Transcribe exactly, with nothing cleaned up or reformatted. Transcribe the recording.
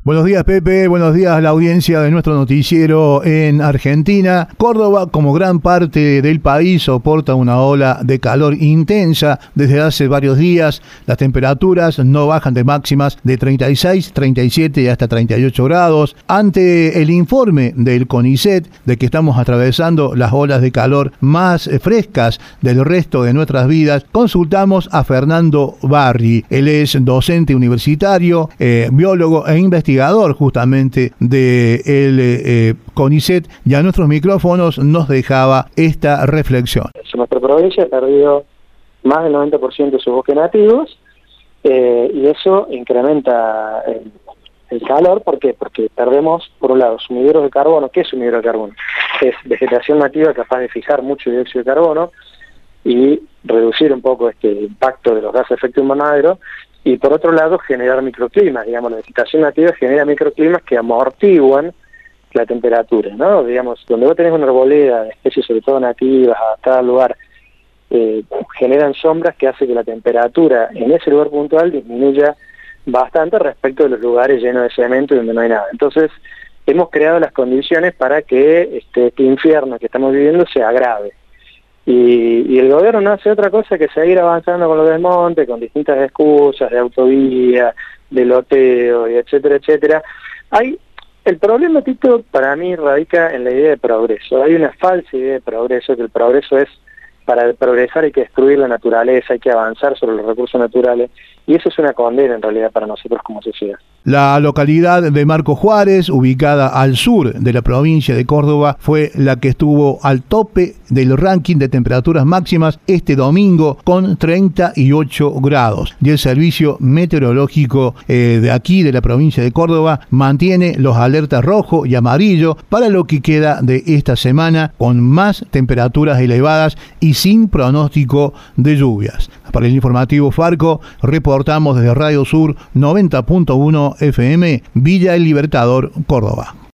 Buenos días, Pepe. Buenos días a la audiencia de nuestro noticiero en Argentina. Córdoba, como gran parte del país, soporta una ola de calor intensa desde hace varios días. Las temperaturas no bajan de máximas de treinta y seis, treinta y siete y hasta treinta y ocho grados. Ante el informe del CONICET de que estamos atravesando las olas de calor más frescas del resto de nuestras vidas, consultamos a Fernando Barri. Él es docente universitario, eh, biólogo e investigador justamente de el eh, CONICET, y a nuestros micrófonos nos dejaba esta reflexión. Nuestra provincia ha perdido más del noventa por ciento de sus bosques nativos eh, y eso incrementa el, el calor. ¿Por qué? Porque perdemos, por un lado, sumideros de carbono. ¿Qué es sumidero de carbono? Es vegetación nativa capaz de fijar mucho dióxido de carbono y reducir un poco este impacto de los gases de efecto invernadero. Y por otro lado, generar microclimas. Digamos, la vegetación nativa genera microclimas que amortiguan la temperatura, ¿no? Digamos, donde vos tenés una arboleda de especies sobre todo nativas, adaptadas al lugar, eh, generan sombras que hace que la temperatura en ese lugar puntual disminuya bastante respecto de los lugares llenos de cemento y donde no hay nada. Entonces, hemos creado las condiciones para que este, este infierno que estamos viviendo se agrave. Y, y el gobierno no hace otra cosa que seguir avanzando con los desmontes, con distintas excusas de autovía, de loteo, y etcétera, etcétera. Hay, el problema, Tito, para mí radica en la idea de progreso. Hay una falsa idea de progreso, que el progreso es, para progresar hay que destruir la naturaleza, hay que avanzar sobre los recursos naturales, y eso es una condena en realidad para nosotros como sociedad. La localidad de Marcos Juárez, ubicada al sur de la provincia de Córdoba, fue la que estuvo al tope del ranking de temperaturas máximas este domingo con treinta y ocho grados. Y el servicio meteorológico eh, de aquí, de la provincia de Córdoba, mantiene los alertas rojo y amarillo para lo que queda de esta semana, con más temperaturas elevadas y sin pronóstico de lluvias. Para el informativo Farco, reportamos desde Radio Sur noventa punto uno F M, Villa El Libertador, Córdoba.